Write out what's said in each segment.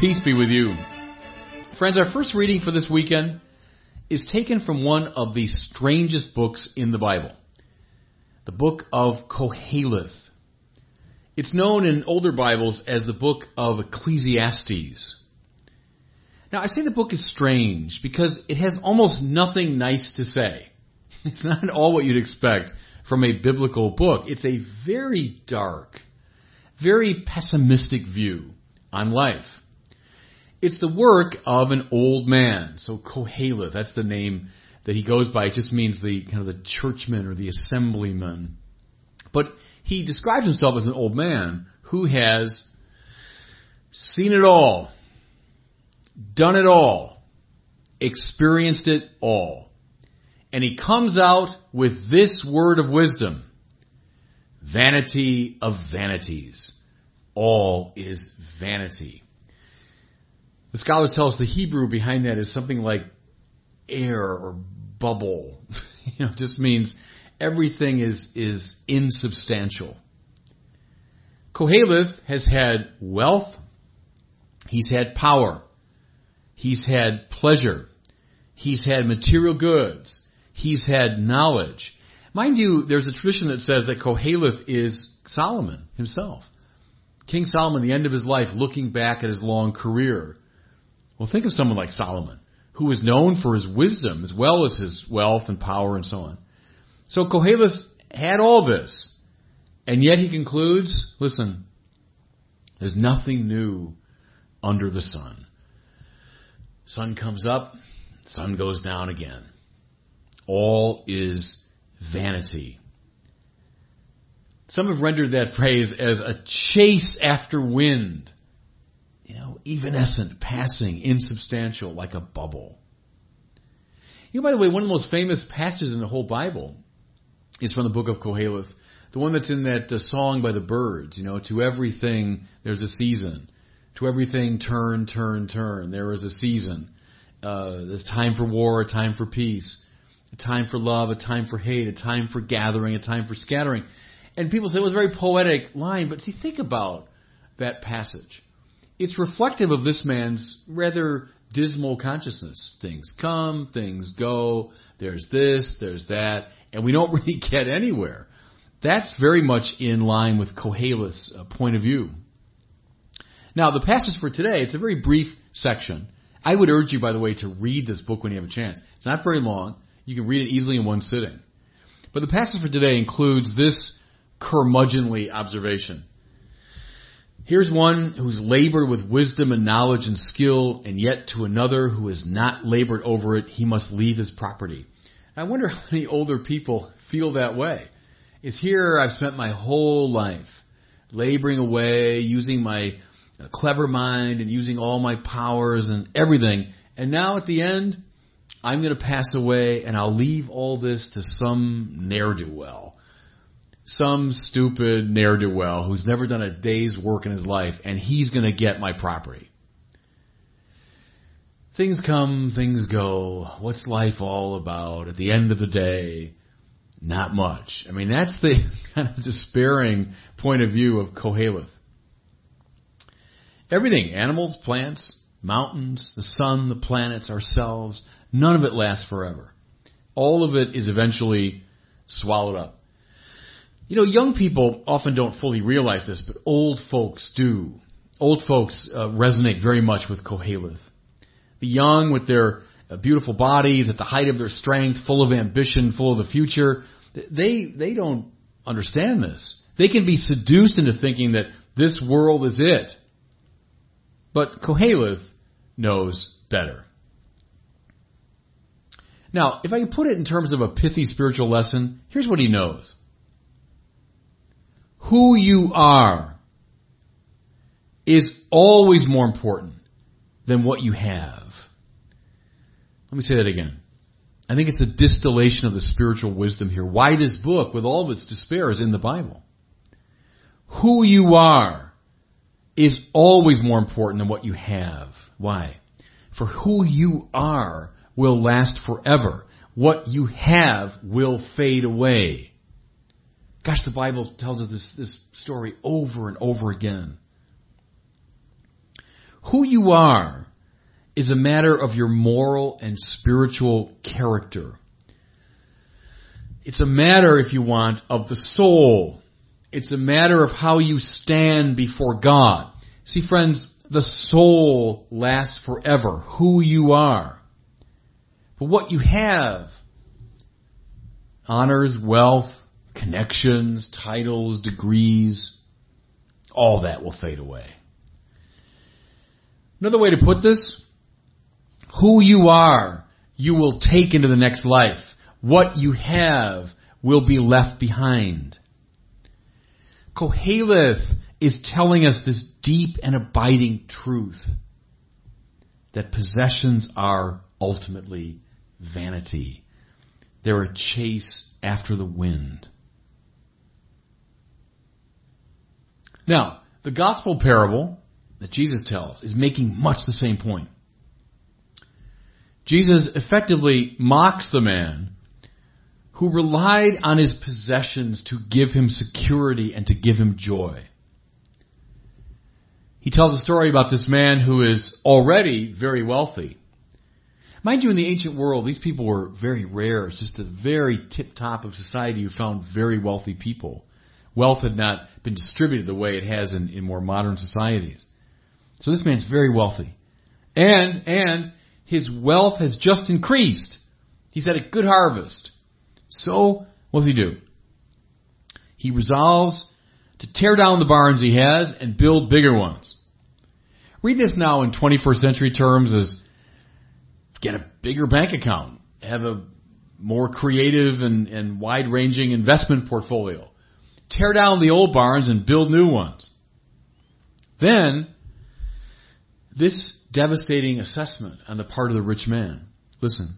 Peace be with you. Friends, our first reading for this weekend is taken from one of the strangest books in the Bible, the book of Koheleth. It's known in older Bibles as the book of Ecclesiastes. Now, I say the book is strange because it has almost nothing nice to say. It's not at all what you'd expect from a biblical book. It's a very dark, very pessimistic view on life. It's the work of an old man. So Koheleth, that's the name that he goes by. It just means the kind of the churchman or the assemblyman. But he describes himself as an old man who has seen it all, done it all, experienced it all. And he comes out with this word of wisdom: vanity of vanities. All is vanity. The scholars tell us the Hebrew behind that is something like air or bubble. It just means everything is insubstantial. Koheleth has had wealth. He's had power. He's had pleasure. He's had material goods. He's had knowledge. Mind you, there's a tradition that says that Koheleth is Solomon himself. King Solomon, the end of his life, looking back at his long career. Well, think of someone like Solomon, who was known for his wisdom as well as his wealth and power and so on. So Koheleth had all this, and yet he concludes, listen, there's nothing new under the sun. Sun comes up, sun goes down again. All is vanity. Some have rendered that phrase as a chase after wind. Evanescent, passing, insubstantial, like a bubble. By the way, one of the most famous passages in the whole Bible is from the book of Koheleth. The one that's in that song by the Byrds, to everything there's a season. To everything turn, turn, turn. There is a season. There's time for war, a time for peace. A time for love, a time for hate, a time for gathering, a time for scattering. And people say it was a very poetic line, but see, think about that passage. It's reflective of this man's rather dismal consciousness. Things come, things go, there's this, there's that, and we don't really get anywhere. That's very much in line with Koheleth's point of view. Now, the passage for today, it's a very brief section. I would urge you, by the way, to read this book when you have a chance. It's not very long. You can read it easily in one sitting. But the passage for today includes this curmudgeonly observation. Here's one who's labored with wisdom and knowledge and skill, and yet to another who has not labored over it, he must leave his property. I wonder how many older people feel that way. It's here I've spent my whole life laboring away, using my clever mind and using all my powers and everything. And now at the end, I'm going to pass away and I'll leave all this to some ne'er-do-well. Some stupid ne'er-do-well who's never done a day's work in his life, and he's going to get my property. Things come, things go. What's life all about? At the end of the day, not much. That's the kind of despairing point of view of Koheleth. Everything, animals, plants, mountains, the sun, the planets, ourselves, none of it lasts forever. All of it is eventually swallowed up. Young people often don't fully realize this, but old folks do. Old folks resonate very much with Koheleth. The young, with their beautiful bodies, at the height of their strength, full of ambition, full of the future, they don't understand this. They can be seduced into thinking that this world is it. But Koheleth knows better. Now, if I can put it in terms of a pithy spiritual lesson, here's what he knows. Who you are is always more important than what you have. Let me say that again. I think it's a distillation of the spiritual wisdom here. Why this book, with all of its despair, is in the Bible. Who you are is always more important than what you have. Why? For who you are will last forever. What you have will fade away. Gosh, the Bible tells us this story over and over again. Who you are is a matter of your moral and spiritual character. It's a matter, if you want, of the soul. It's a matter of how you stand before God. See, friends, the soul lasts forever, who you are. But what you have, honors, wealth, connections, titles, degrees, all that will fade away. Another way to put this, who you are, you will take into the next life. What you have will be left behind. Koheleth is telling us this deep and abiding truth that possessions are ultimately vanity. They're a chase after the wind. Now, the gospel parable that Jesus tells is making much the same point. Jesus effectively mocks the man who relied on his possessions to give him security and to give him joy. He tells a story about this man who is already very wealthy. Mind you, in the ancient world, these people were very rare. It's just the very tip-top of society you found very wealthy people. Wealth had not been distributed the way it has in more modern societies. So this man's very wealthy. And his wealth has just increased. He's had a good harvest. So, what does he do? He resolves to tear down the barns he has and build bigger ones. Read this now in 21st century terms as get a bigger bank account, have a more creative and wide-ranging investment portfolio. Tear down the old barns and build new ones. Then, this devastating assessment on the part of the rich man. Listen.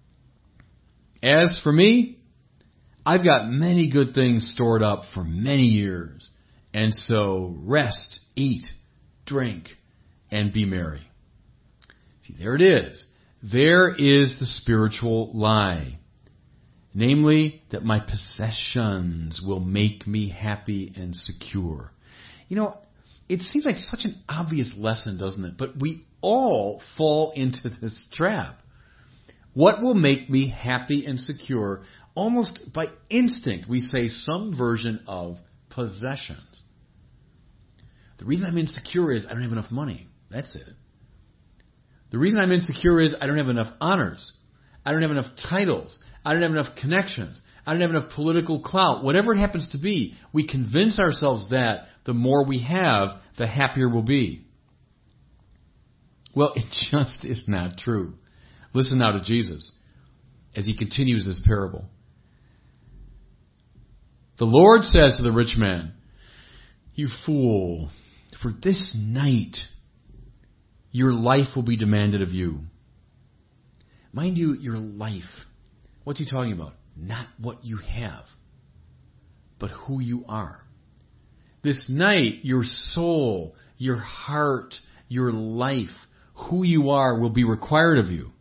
As for me, I've got many good things stored up for many years, and so rest, eat, drink, and be merry. See, there it is. There is the spiritual lie. Namely, that my possessions will make me happy and secure. You know, it seems like such an obvious lesson, doesn't it? But we all fall into this trap. What will make me happy and secure? Almost by instinct, we say some version of possessions. The reason I'm insecure is I don't have enough money. That's it. The reason I'm insecure is I don't have enough honors. I don't have enough titles. I don't have enough connections. I don't have enough political clout. Whatever it happens to be, we convince ourselves that the more we have, the happier we'll be. Well, it just is not true. Listen now to Jesus as he continues this parable. The Lord says to the rich man, "You fool, for this night your life will be demanded of you." Mind you, your life. What's he talking about? Not what you have, but who you are. This night, your soul, your heart, your life, who you are will be required of you.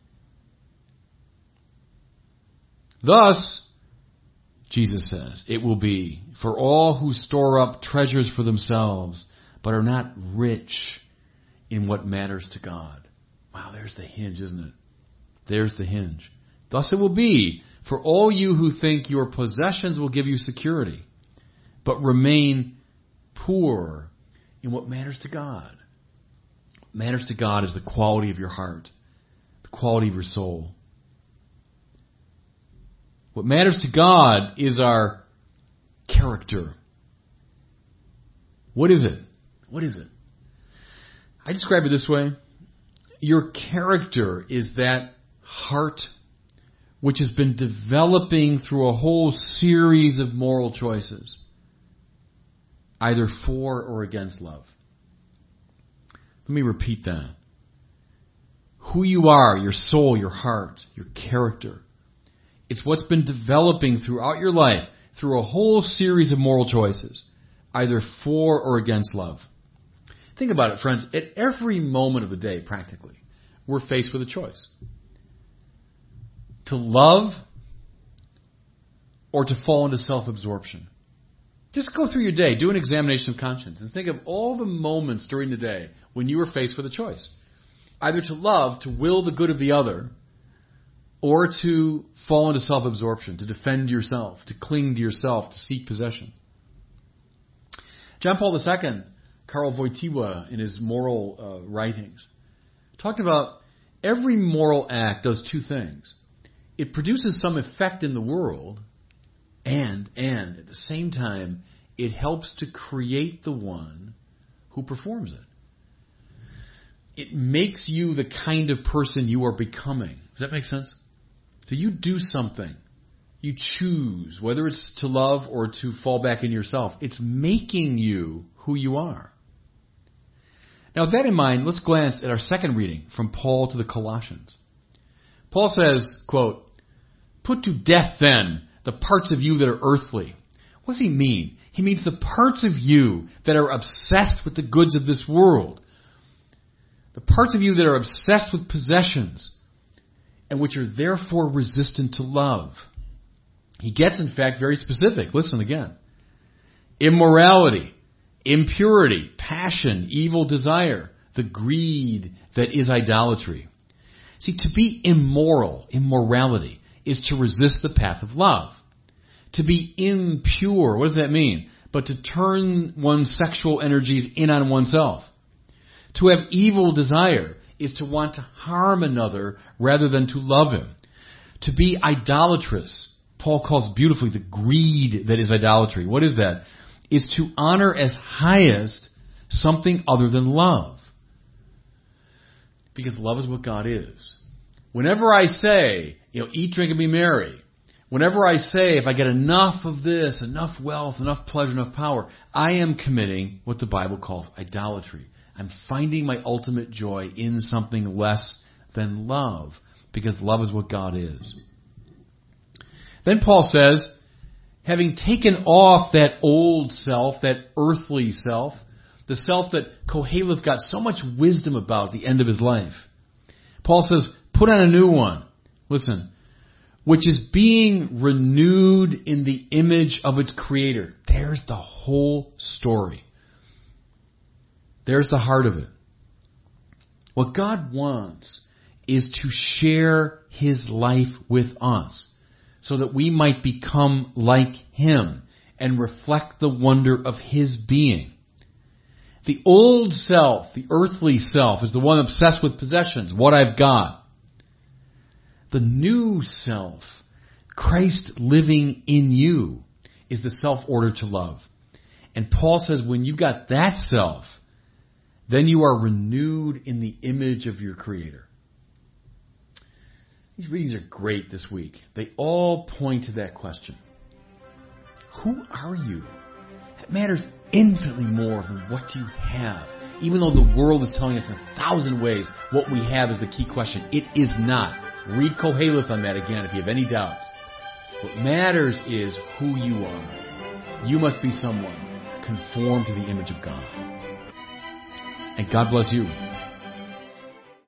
Thus, Jesus says, it will be for all who store up treasures for themselves, but are not rich in what matters to God. Wow, there's the hinge, isn't it? There's the hinge. Thus it will be for all you who think your possessions will give you security, but remain poor in what matters to God. What matters to God is the quality of your heart, the quality of your soul. What matters to God is our character. What is it? What is it? I describe it this way. Your character is that heart which has been developing through a whole series of moral choices, either for or against love. Let me repeat that. Who you are, your soul, your heart, your character, it's what's been developing throughout your life through a whole series of moral choices, either for or against love. Think about it, friends. At every moment of the day, practically, we're faced with a choice. To love or to fall into self-absorption. Just go through your day, do an examination of conscience, and think of all the moments during the day when you were faced with a choice. Either to love, to will the good of the other, or to fall into self-absorption, to defend yourself, to cling to yourself, to seek possession. John Paul II, Karl Wojtyła, in his moral writings, talked about every moral act does two things. It produces some effect in the world, and at the same time, it helps to create the one who performs it. It makes you the kind of person you are becoming. Does that make sense? So you do something. You choose, whether it's to love or to fall back in yourself. It's making you who you are. Now, with that in mind, let's glance at our second reading from Paul to the Colossians. Paul says, quote, "Put to death, then, the parts of you that are earthly." What does he mean? He means the parts of you that are obsessed with the goods of this world. The parts of you that are obsessed with possessions and which are therefore resistant to love. He gets, in fact, very specific. Listen again. Immorality, impurity, passion, evil desire, the greed that is idolatry. See, to be immoral, immorality, is to resist the path of love. To be impure, what does that mean? But to turn one's sexual energies in on oneself. To have evil desire is to want to harm another rather than to love him. To be idolatrous, Paul calls beautifully the greed that is idolatry. What is that? Is to honor as highest something other than love. Because love is what God is. Whenever I say, eat, drink, and be merry, whenever I say, if I get enough of this, enough wealth, enough pleasure, enough power, I am committing what the Bible calls idolatry. I'm finding my ultimate joy in something less than love, because love is what God is. Then Paul says, having taken off that old self, that earthly self, the self that Koheleth got so much wisdom about at the end of his life, Paul says, put on a new one. Listen, which is being renewed in the image of its creator. There's the whole story. There's the heart of it. What God wants is to share his life with us so that we might become like him and reflect the wonder of his being. The old self, the earthly self, is the one obsessed with possessions, what I've got. The new self, Christ living in you, is the self ordered to love. And Paul says when you've got that self, then you are renewed in the image of your Creator. These readings are great this week. They all point to that question. Who are you? It matters infinitely more than what you have. Even though the world is telling us in 1,000 ways what we have is the key question, it is not. Read Koheleth on that again if you have any doubts. What matters is who you are. You must be someone conformed to the image of God. And God bless you.